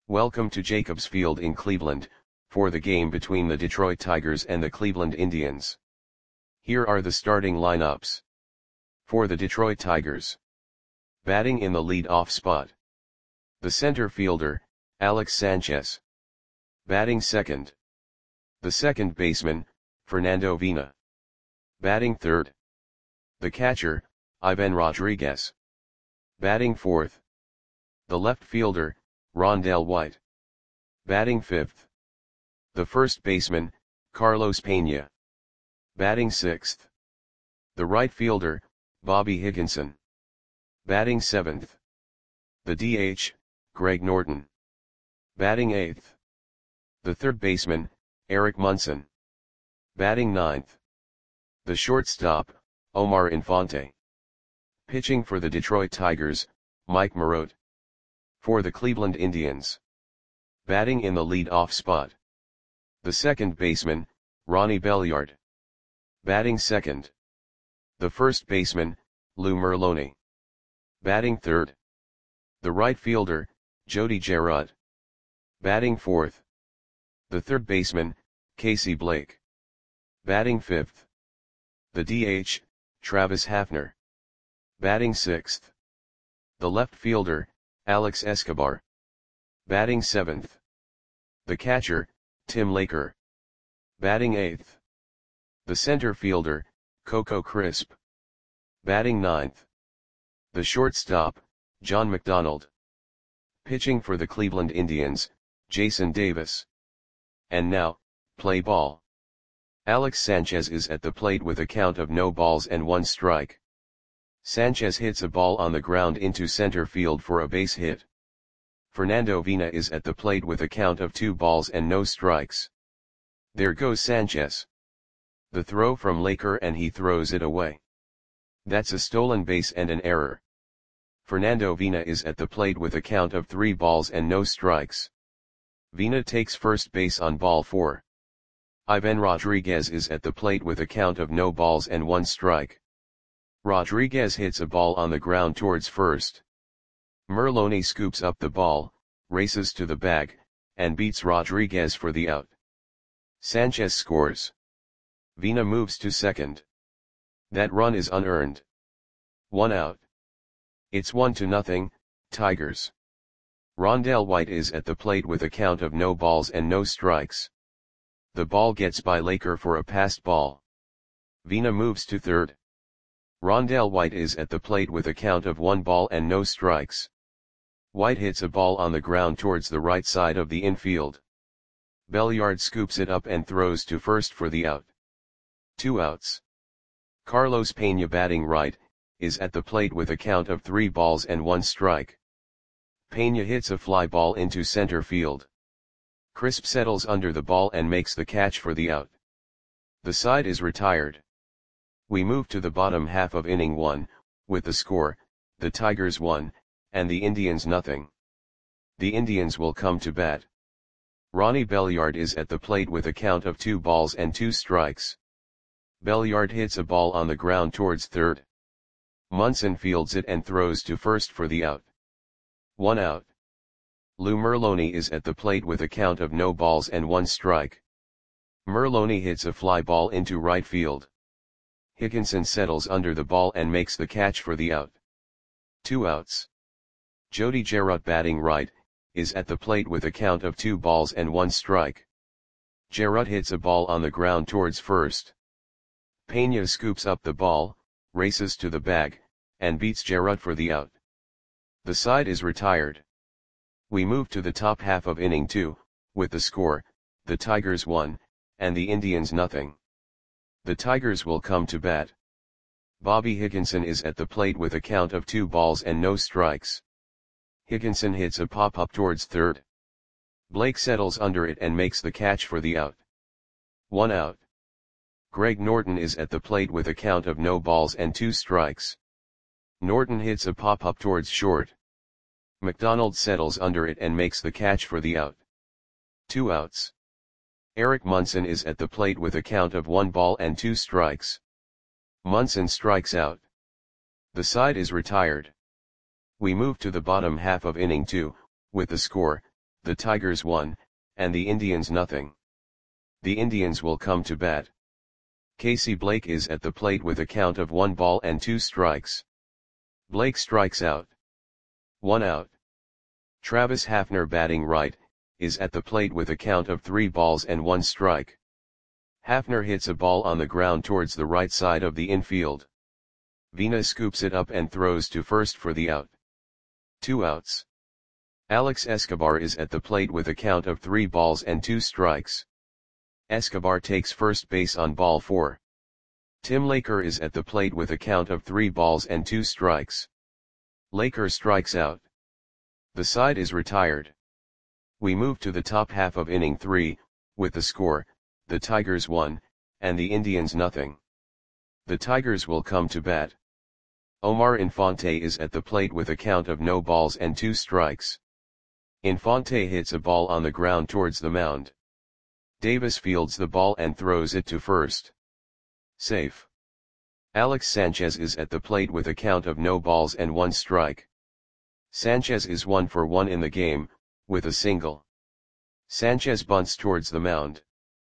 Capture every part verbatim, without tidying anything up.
Welcome to Jacobs Field in Cleveland, for the game between the Detroit Tigers and the Cleveland Indians. Here are the starting lineups. For the Detroit Tigers. Batting in the lead-off spot. The center fielder, Alex Sanchez. Batting second. The second baseman, Fernando Vina. Batting third. The catcher, Ivan Rodriguez. Batting fourth. The left fielder, Rondell White. Batting fifth. The first baseman, Carlos Pena. Batting sixth. The right fielder, Bobby Higginson. Batting seventh. The D H, Greg Norton. Batting eighth. The third baseman, Eric Munson. Batting ninth. The shortstop, Omar Infante. Pitching for the Detroit Tigers, Mike Marotte. For the Cleveland Indians. Batting in the lead-off spot. The second baseman, Ronnie Belliard. Batting second. The first baseman, Lou Merloni. Batting third. The right fielder, Jody Gerard. Batting fourth. The third baseman, Casey Blake. Batting fifth. The D H, Travis Hafner. Batting sixth. The left fielder, Alex Escobar. Batting seventh. The catcher, Tim Laker. Batting eighth. The center fielder, Coco Crisp. Batting ninth. The shortstop, John McDonald. Pitching for the Cleveland Indians, Jason Davis. And now, play ball. Alex Sanchez is at the plate with a count of no balls and one strike. Sanchez hits a ball on the ground into center field for a base hit. Fernando Vina is at the plate with a count of two balls and no strikes. There goes Sanchez. The throw from Laker and he throws it away. That's a stolen base and an error. Fernando Vina is at the plate with a count of three balls and no strikes. Vina takes first base on ball four. Ivan Rodriguez is at the plate with a count of no balls and one strike. Rodriguez hits a ball on the ground towards first. Merloni scoops up the ball, races to the bag, and beats Rodriguez for the out. Sanchez scores. Vina moves to second. That run is unearned. One out. It's one to nothing, Tigers. Rondell White is at the plate with a count of no balls and no strikes. The ball gets by Laker for a passed ball. Vina moves to third. Rondell White is at the plate with a count of one ball and no strikes. White hits a ball on the ground towards the right side of the infield. Belliard scoops it up and throws to first for the out. Two outs. Carlos Pena, batting right, is at the plate with a count of three balls and one strike. Pena hits a fly ball into center field. Crisp settles under the ball and makes the catch for the out. The side is retired. We move to the bottom half of inning one, with the score, the Tigers one, and the Indians nothing. The Indians will come to bat. Ronnie Belliard is at the plate with a count of two balls and two strikes. Belliard hits a ball on the ground towards third. Munson fields it and throws to first for the out. One out. Lou Merloni is at the plate with a count of no balls and one strike. Merloni hits a fly ball into right field. Higginson settles under the ball and makes the catch for the out. Two outs. Jody Gerard, batting right, is at the plate with a count of two balls and one strike. Gerard hits a ball on the ground towards first. Pena scoops up the ball, races to the bag, and beats Gerard for the out. The side is retired. We move to the top half of inning two, with the score, the Tigers one, and the Indians nothing. The Tigers will come to bat. Bobby Higginson is at the plate with a count of two balls and no strikes. Higginson hits a pop-up towards third. Blake settles under it and makes the catch for the out. One out. Greg Norton is at the plate with a count of no balls and two strikes. Norton hits a pop-up towards short. McDonald settles under it and makes the catch for the out. Two outs. Eric Munson is at the plate with a count of one ball and two strikes. Munson strikes out. The side is retired. We move to the bottom half of inning two, with the score, the Tigers one, and the Indians nothing. The Indians will come to bat. Casey Blake is at the plate with a count of one ball and two strikes. Blake strikes out. One out. Travis Hafner batting right, is at the plate with a count of three balls and one strike. Hafner hits a ball on the ground towards the right side of the infield. Vina scoops it up and throws to first for the out. Two outs. Alex Escobar is at the plate with a count of three balls and two strikes. Escobar takes first base on ball four. Tim Laker is at the plate with a count of three balls and two strikes. Laker strikes out. The side is retired. We move to the top half of inning three, with the score, the Tigers one, and the Indians nothing. The Tigers will come to bat. Omar Infante is at the plate with a count of no balls and two strikes. Infante hits a ball on the ground towards the mound. Davis fields the ball and throws it to first. Safe. Alex Sanchez is at the plate with a count of no balls and one strike. Sanchez is one for one in the game, with a single. Sanchez bunts towards the mound.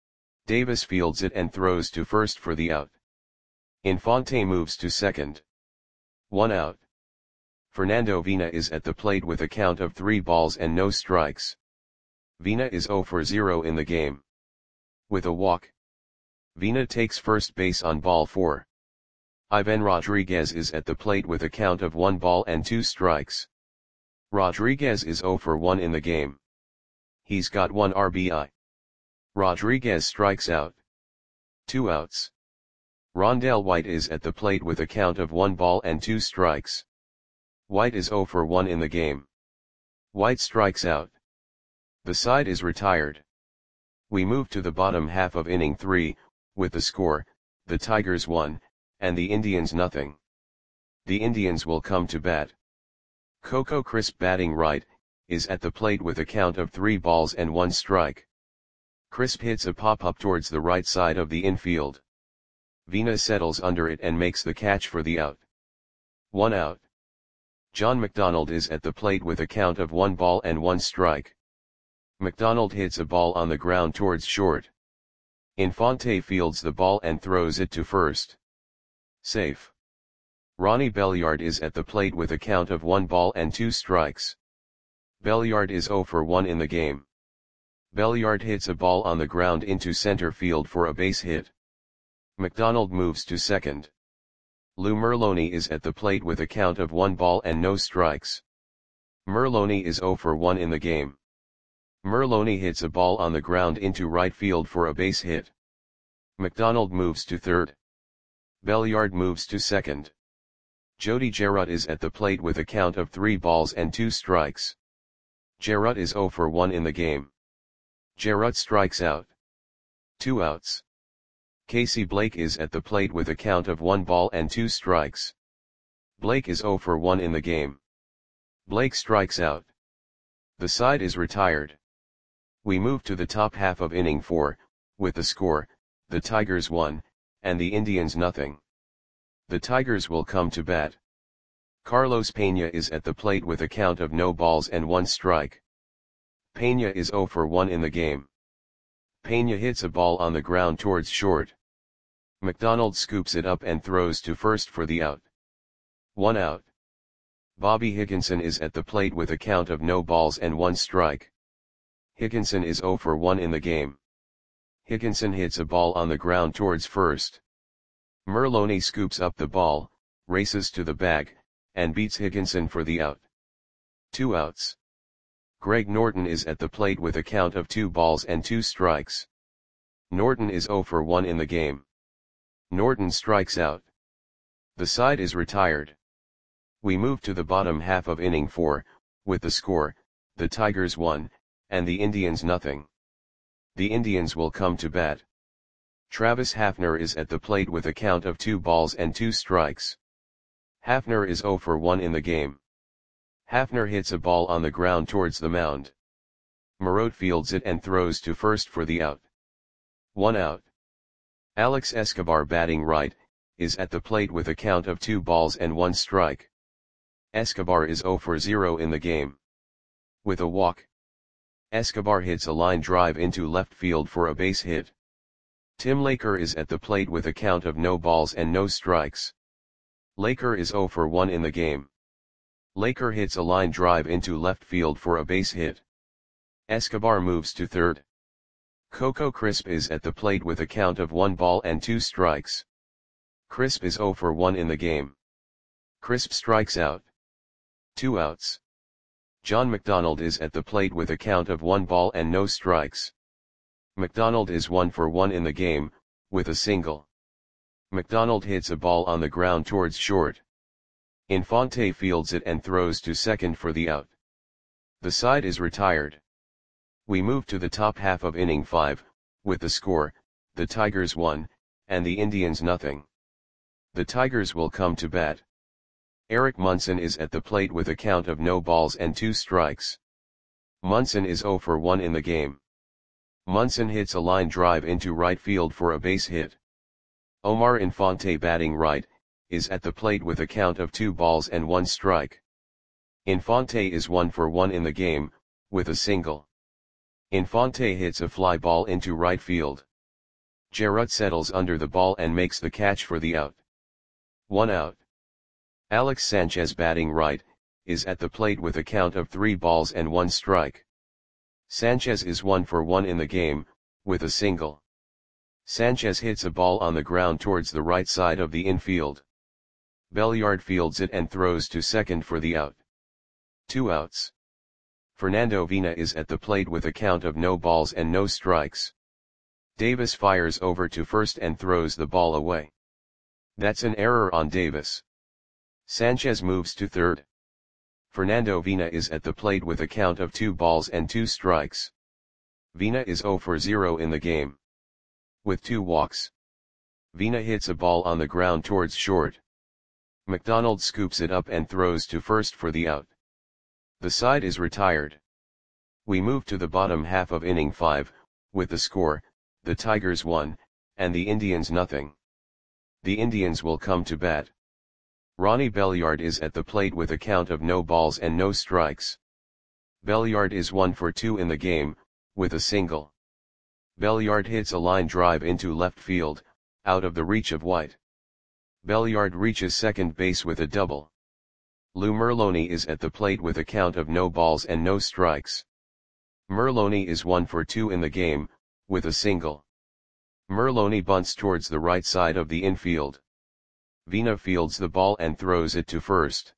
Davis fields it and throws to first for the out. Infante moves to second. One out. Fernando Vina is at the plate with a count of three balls and no strikes. Vina is zero for zero in the game. With a walk. Vina takes first base on ball four. Ivan Rodriguez is at the plate with a count of one ball and two strikes. Rodriguez is zero for one in the game. He's got one R B I. Rodriguez strikes out. Two outs. Rondell White is at the plate with a count of one ball and two strikes. White is zero for one in the game. White strikes out. The side is retired. We move to the bottom half of inning three, with the score, the Tigers one, and the Indians nothing. The Indians will come to bat. Coco Crisp batting right, is at the plate with a count of three balls and one strike. Crisp hits a pop-up towards the right side of the infield. Vina settles under it and makes the catch for the out. One out. John McDonald is at the plate with a count of one ball and one strike. McDonald hits a ball on the ground towards short. Infante fields the ball and throws it to first. Safe. Ronnie Belliard is at the plate with a count of one ball and two strikes. Belliard is zero for one in the game. Belliard hits a ball on the ground into center field for a base hit. McDonald moves to second. Lou Merloni is at the plate with a count of one ball and no strikes. Merloni is zero for one in the game. Merloni hits a ball on the ground into right field for a base hit. McDonald moves to third. Belliard moves to second. Jody Jarrett is at the plate with a count of three balls and two strikes. Jarrett is zero for one in the game. Jarrett strikes out. Two outs. Casey Blake is at the plate with a count of one ball and two strikes. Blake is zero for one in the game. Blake strikes out. The side is retired. We move to the top half of inning four, with the score, the Tigers one, and the Indians nothing. The Tigers will come to bat. Carlos Peña is at the plate with a count of no balls and one strike. Peña is zero for one in the game. Peña hits a ball on the ground towards short. McDonald scoops it up and throws to first for the out. One out. Bobby Higginson is at the plate with a count of no balls and one strike. Higginson is zero for one in the game. Higginson hits a ball on the ground towards first. Merloni scoops up the ball, races to the bag, and beats Higginson for the out. Two outs. Greg Norton is at the plate with a count of two balls and two strikes. Norton is zero for one in the game. Norton strikes out. The side is retired. We move to the bottom half of inning four, with the score, the Tigers one, and the Indians nothing. The Indians will come to bat. Travis Hafner is at the plate with a count of two balls and two strikes. Hafner is zero for one in the game. Hafner hits a ball on the ground towards the mound. Moreau fields it and throws to first for the out. One out. Alex Escobar batting right, is at the plate with a count of two balls and one strike. Escobar is zero for zero in the game. With a walk. Escobar hits a line drive into left field for a base hit. Tim Laker is at the plate with a count of no balls and no strikes. Laker is zero for one in the game. Laker hits a line drive into left field for a base hit. Escobar moves to third. Coco Crisp is at the plate with a count of one ball and two strikes. Crisp is zero for one in the game. Crisp strikes out. Two outs. John McDonald is at the plate with a count of one ball and no strikes. McDonald is one for one in the game, with a single. McDonald hits a ball on the ground towards short. Infante fields it and throws to second for the out. The side is retired. We move to the top half of inning five, with the score, the Tigers one, and the Indians nothing. The Tigers will come to bat. Eric Munson is at the plate with a count of no balls and two strikes. Munson is zero for one in the game. Munson hits a line drive into right field for a base hit. Omar Infante, batting right, is at the plate with a count of two balls and one strike. Infante is one for one in the game, with a single. Infante hits a fly ball into right field. Jarrett settles under the ball and makes the catch for the out. One out. Alex Sanchez, batting right, is at the plate with a count of three balls and one strike. Sanchez is one for one in the game, with a single. Sanchez hits a ball on the ground towards the right side of the infield. Belliard fields it and throws to second for the out. Two outs. Fernando Vina is at the plate with a count of no balls and no strikes. Davis fires over to first and throws the ball away. That's an error on Davis. Sanchez moves to third. Fernando Vina is at the plate with a count of two balls and two strikes. Vina is zero for zero in the game. With two walks. Vina hits a ball on the ground towards short. McDonald scoops it up and throws to first for the out. The side is retired. We move to the bottom half of inning five, with the score, the Tigers one, and the Indians nothing. The Indians will come to bat. Ronnie Belliard is at the plate with a count of no balls and no strikes. Belliard is one for two in the game, with a single. Belliard hits a line drive into left field, out of the reach of White. Belliard reaches second base with a double. Lou Merloni is at the plate with a count of no balls and no strikes. Merloni is one for two in the game, with a single. Merloni bunts towards the right side of the infield. Vina fields the ball and throws it to first.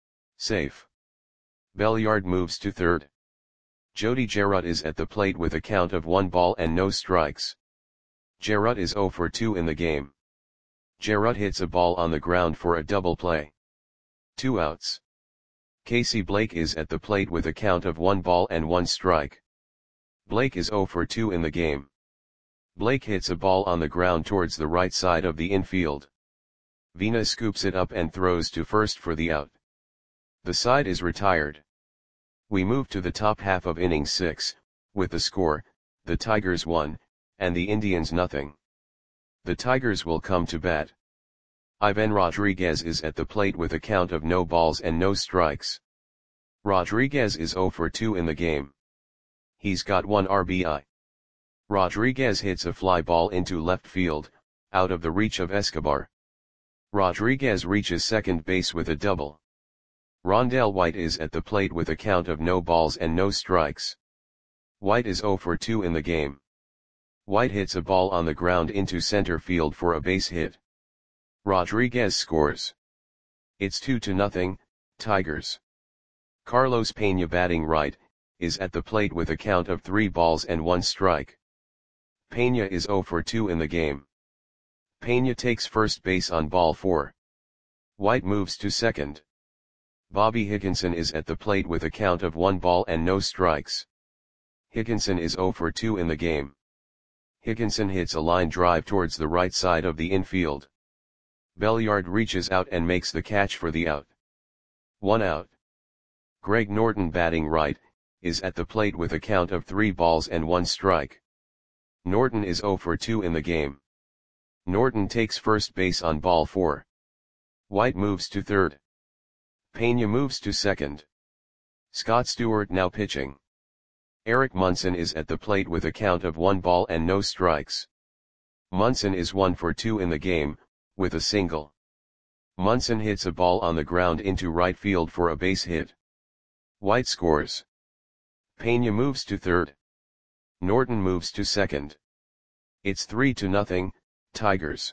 Safe. Belliard moves to third. Jody Jarrett is at the plate with a count of one ball and no strikes. Jarrett is zero for two in the game. Jarrett hits a ball on the ground for a double play. Two outs. Casey Blake is at the plate with a count of one ball and one strike. Blake is zero for two in the game. Blake hits a ball on the ground towards the right side of the infield. Vina scoops it up and throws to first for the out. The side is retired. We move to the top half of inning six, with the score, the Tigers one, and the Indians nothing. The Tigers will come to bat. Ivan Rodriguez is at the plate with a count of no balls and no strikes. Rodriguez is zero for two in the game. He's got one R B I. Rodriguez hits a fly ball into left field, out of the reach of Escobar. Rodriguez reaches second base with a double. Rondell White is at the plate with a count of no balls and no strikes. White is zero for two in the game. White hits a ball on the ground into center field for a base hit. Rodriguez scores. It's two to nothing, Tigers. Carlos Peña, batting right, is at the plate with a count of three balls and one strike. Peña is zero for two in the game. Peña takes first base on ball four. White moves to second. Bobby Higginson is at the plate with a count of one ball and no strikes. Higginson is zero for two in the game. Higginson hits a line drive towards the right side of the infield. Belliard reaches out and makes the catch for the out. One out. Greg Norton, batting right, is at the plate with a count of three balls and one strike. Norton is zero for two in the game. Norton takes first base on ball four. White moves to third. Peña moves to second. Scott Stewart now pitching. Eric Munson is at the plate with a count of one ball and no strikes. Munson is one for two in the game, with a single. Munson hits a ball on the ground into right field for a base hit. White scores. Pena moves to third. Norton moves to second. It's three to nothing, Tigers.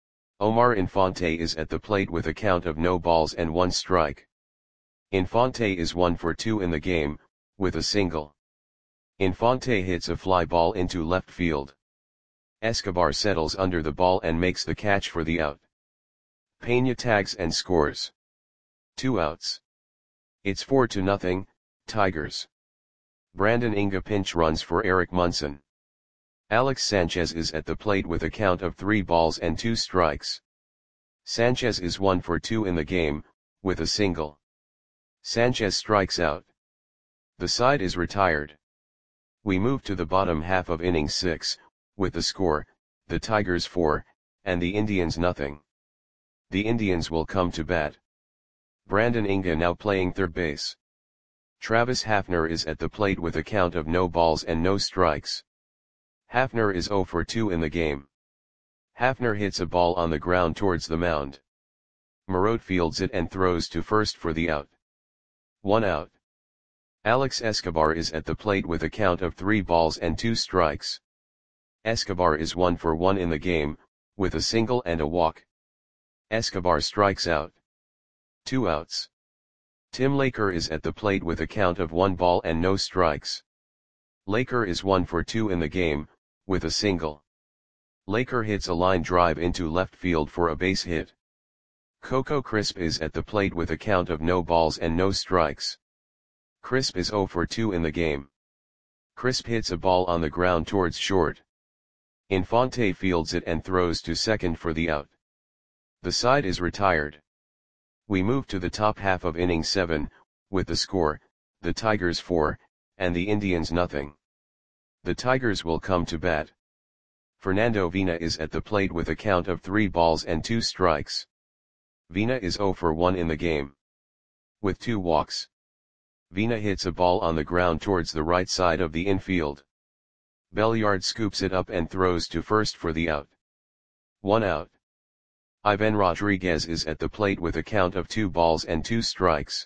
Omar Infante is at the plate with a count of no balls and one strike. Infante is one for two in the game, with a single. Infante hits a fly ball into left field. Escobar settles under the ball and makes the catch for the out. Pena tags and scores. Two outs. It's four to nothing, Tigers. Brandon Inga pinch runs for Eric Munson. Alex Sanchez is at the plate with a count of three balls and two strikes. Sanchez is one for two in the game, with a single. Sanchez strikes out. The side is retired. We move to the bottom half of inning six, with the score, the Tigers four, and the Indians nothing. The Indians will come to bat. Brandon Inga now playing third base. Travis Hafner is at the plate with a count of no balls and no strikes. Hafner is zero for two in the game. Hafner hits a ball on the ground towards the mound. Moreau fields it and throws to first for the out. One out. Alex Escobar is at the plate with a count of three balls and two strikes. Escobar is one for one in the game, with a single and a walk. Escobar strikes out. Two outs. Tim Laker is at the plate with a count of one ball and no strikes. Laker is one for two in the game, with a single. Laker hits a line drive into left field for a base hit. Coco Crisp is at the plate with a count of no balls and no strikes. Crisp is zero for two in the game. Crisp hits a ball on the ground towards short. Infante fields it and throws to second for the out. The side is retired. We move to the top half of inning seven, with the score, the Tigers four, and the Indians nothing. The Tigers will come to bat. Fernando Vina is at the plate with a count of three balls and two strikes. Vina is zero for one in the game. With two walks. Vina hits a ball on the ground towards the right side of the infield. Belliard scoops it up and throws to first for the out. One out. Ivan Rodriguez is at the plate with a count of two balls and two strikes.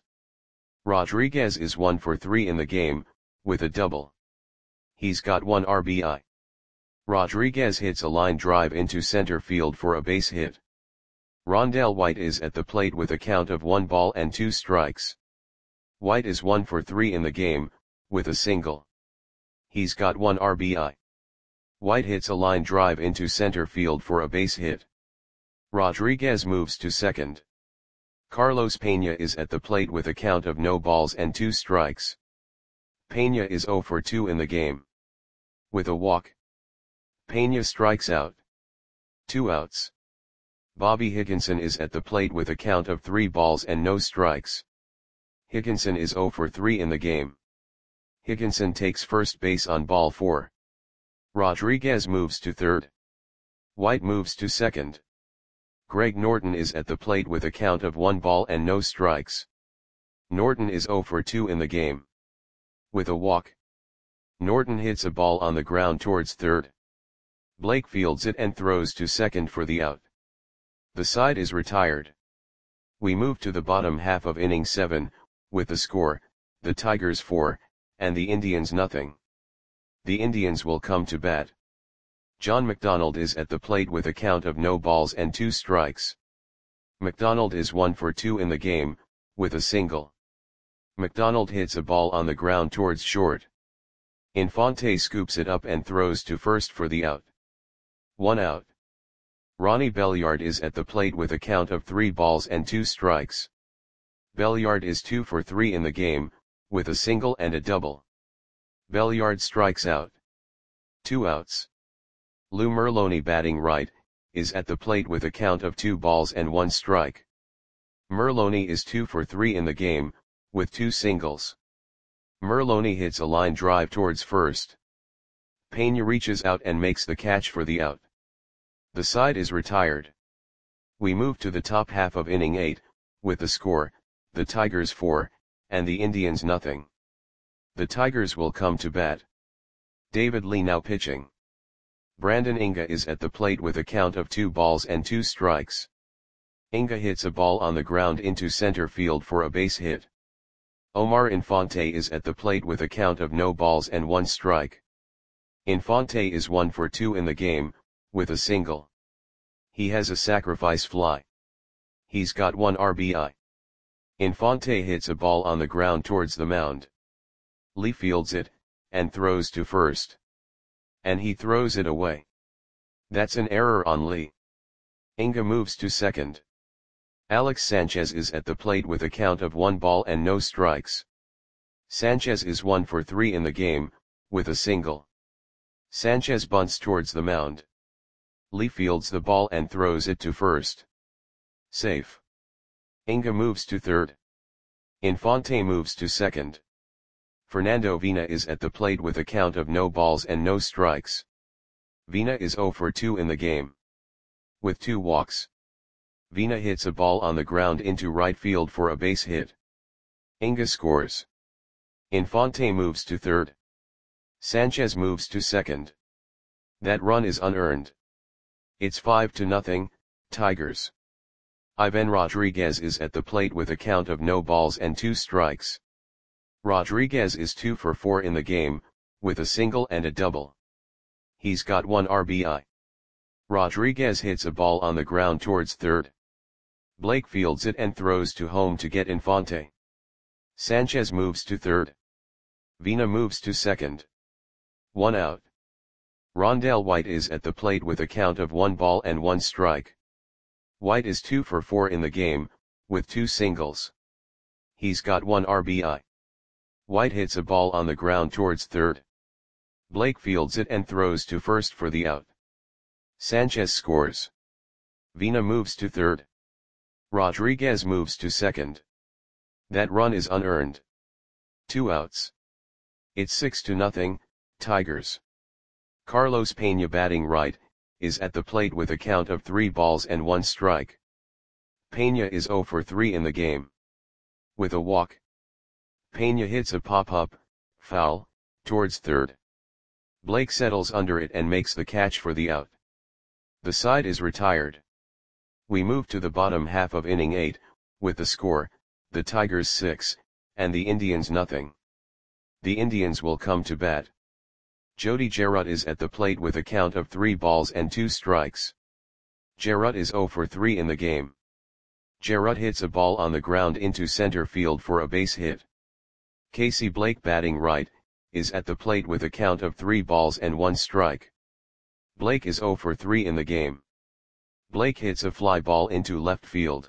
Rodriguez is one for three in the game, with a double. He's got one R B I. Rodriguez hits a line drive into center field for a base hit. Rondell White is at the plate with a count of one ball and two strikes. White is one for three in the game, with a single. He's got one R B I. White hits a line drive into center field for a base hit. Rodriguez moves to second. Carlos Pena is at the plate with a count of no balls and two strikes. Pena is zero for two in the game. With a walk. Pena strikes out. Two outs. Bobby Higginson is at the plate with a count of three balls and no strikes. Higginson is zero for three in the game. Higginson takes first base on ball four. Rodriguez moves to third. White moves to second. Greg Norton is at the plate with a count of one ball and no strikes. Norton is zero for two in the game. With a walk. Norton hits a ball on the ground towards third. Blake fields it and throws to second for the out. The side is retired. We move to the bottom half of inning seven, with the score, the Tigers four, and the Indians nothing. The Indians will come to bat. John McDonald is at the plate with a count of no balls and two strikes. McDonald is one for two in the game, with a single. McDonald hits a ball on the ground towards short. Infante scoops it up and throws to first for the out. One out. Ronnie Belliard is at the plate with a count of three balls and two strikes. Belliard is two for three in the game, with a single and a double. Belliard strikes out. Two outs. Lou Merloni, batting right, is at the plate with a count of two balls and one strike. Merloni is two for three in the game, with two singles. Merloni hits a line drive towards first. Pena reaches out and makes the catch for the out. The side is retired. We move to the top half of inning eight, with the score, the Tigers four, and the Indians nothing. The Tigers will come to bat. David Lee now pitching. Brandon Inga is at the plate with a count of two balls and two strikes. Inga hits a ball on the ground into center field for a base hit. Omar Infante is at the plate with a count of no balls and one strike. Infante is one for two in the game, with a single. He has a sacrifice fly. He's got one R B I. Infante hits a ball on the ground towards the mound. Lee fields it, and throws to first. And he throws it away. That's an error on Lee. Inga moves to second. Alex Sanchez is at the plate with a count of one ball and no strikes. Sanchez is one for three in the game, with a single. Sanchez bunts towards the mound. Lee fields the ball and throws it to first. Safe. Inga moves to third. Infante moves to second. Fernando Vina is at the plate with a count of no balls and no strikes. Vina is zero for two in the game. With two walks. Vina hits a ball on the ground into right field for a base hit. Inga scores. Infante moves to third. Sanchez moves to second. That run is unearned. It's five to nothing, Tigers. Ivan Rodriguez is at the plate with a count of no balls and two strikes. Rodriguez is two for four in the game, with a single and a double. He's got one R B I. Rodriguez hits a ball on the ground towards third. Blake fields it and throws to home to get Infante. Sanchez moves to third. Vina moves to second. One out. Rondell White is at the plate with a count of one ball and one strike. White is two for four in the game, with two singles. He's got one R B I. White hits a ball on the ground towards third. Blake fields it and throws to first for the out. Sanchez scores. Vina moves to third. Rodriguez moves to second. That run is unearned. Two outs. It's six to nothing, Tigers. Carlos Peña batting right, is at the plate with a count of three balls and one strike. Peña is zero for three in the game. With a walk. Peña hits a pop-up, foul, towards third. Blake settles under it and makes the catch for the out. The side is retired. We move to the bottom half of inning eight, with the score, the Tigers six, and the Indians nothing. The Indians will come to bat. Jody Jarrett is at the plate with a count of three balls and two strikes. Jarrett is zero for three in the game. Jarrett hits a ball on the ground into center field for a base hit. Casey Blake batting right, is at the plate with a count of three balls and one strike. Blake is zero for three in the game. Blake hits a fly ball into left field.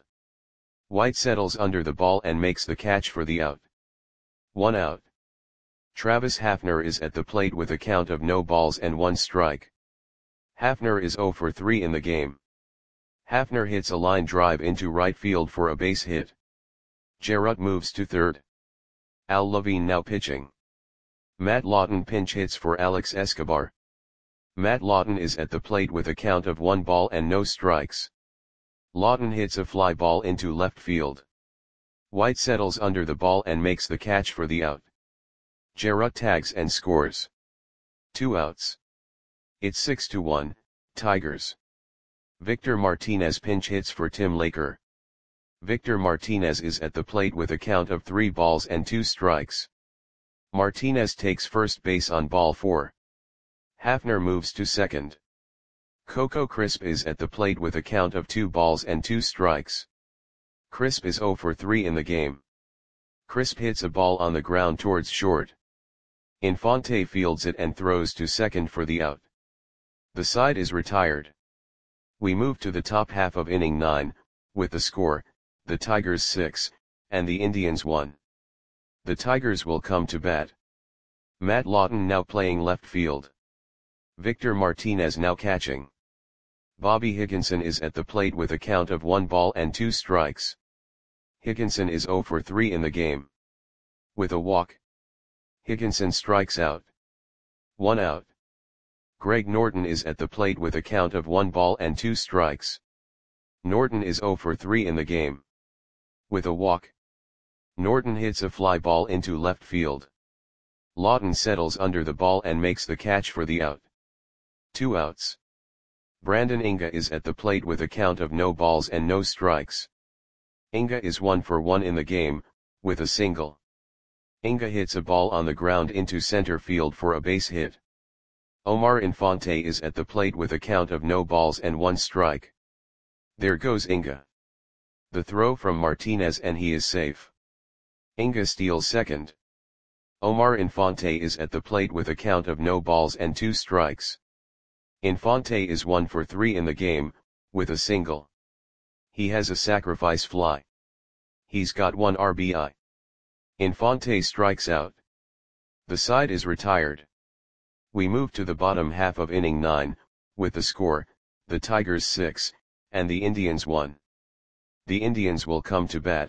White settles under the ball and makes the catch for the out. One out. Travis Hafner is at the plate with a count of no balls and one strike. Hafner is zero for three in the game. Hafner hits a line drive into right field for a base hit. Jarrett moves to third. Al Levine now pitching. Matt Lawton pinch hits for Alex Escobar. Matt Lawton is at the plate with a count of one ball and no strikes. Lawton hits a fly ball into left field. White settles under the ball and makes the catch for the out. Jarrett tags and scores. Two outs. It's six to one, Tigers. Victor Martinez pinch hits for Tim Laker. Victor Martinez is at the plate with a count of three balls and two strikes. Martinez takes first base on ball four. Hafner moves to second. Coco Crisp is at the plate with a count of two balls and two strikes. Crisp is zero for three in the game. Crisp hits a ball on the ground towards short. Infante fields it and throws to second for the out. The side is retired. We move to the top half of inning nine, with the score, the Tigers six, and the Indians one. The Tigers will come to bat. Matt Lawton now playing left field. Victor Martinez now catching. Bobby Higginson is at the plate with a count of one ball and two strikes. Higginson is zero for three in the game. With a walk. Higginson strikes out. One out. Greg Norton is at the plate with a count of one ball and two strikes. Norton is zero for three in the game. With a walk. Norton hits a fly ball into left field. Lawton settles under the ball and makes the catch for the out. Two outs. Brandon Inga is at the plate with a count of no balls and no strikes. Inga is one for one in the game, with a single. Inga hits a ball on the ground into center field for a base hit. Omar Infante is at the plate with a count of no balls and one strike. There goes Inga. The throw from Martinez and he is safe. Inga steals second. Omar Infante is at the plate with a count of no balls and two strikes. Infante is one for three in the game, with a single. He has a sacrifice fly. He's got one R B I. Infante strikes out. The side is retired. We move to the bottom half of inning nine, with the score, the Tigers six, and the Indians one. The Indians will come to bat.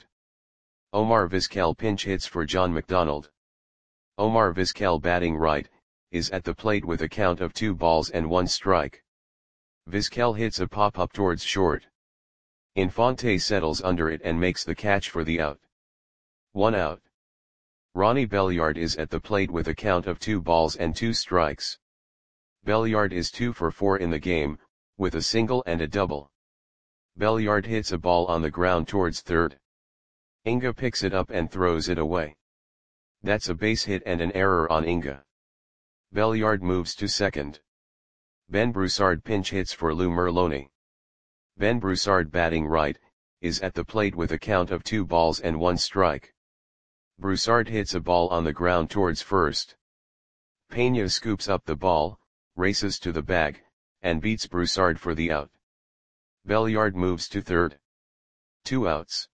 Omar Vizquel pinch hits for John McDonald. Omar Vizquel batting right, is at the plate with a count of two balls and one strike. Vizquel hits a pop-up towards short. Infante settles under it and makes the catch for the out. One out. Ronnie Belliard is at the plate with a count of two balls and two strikes. Belliard is two for four in the game, with a single and a double. Belliard hits a ball on the ground towards third. Inga picks it up and throws it away. That's a base hit and an error on Inga. Belliard moves to second. Ben Broussard pinch hits for Lou Merloni. Ben Broussard batting right, is at the plate with a count of two balls and one strike. Broussard hits a ball on the ground towards first. Pena scoops up the ball, races to the bag, and beats Broussard for the out. Belliard moves to third. Two outs.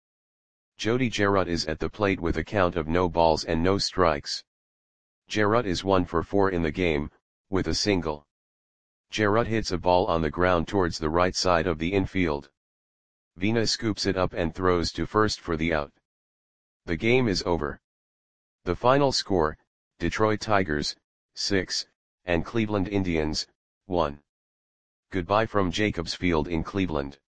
Jody Jarrett is at the plate with a count of no balls and no strikes. Jarrett is one for four in the game, with a single. Jarrett hits a ball on the ground towards the right side of the infield. Vina scoops it up and throws to first for the out. The game is over. The final score, Detroit Tigers, six, and Cleveland Indians, one. Goodbye from Jacobs Field in Cleveland.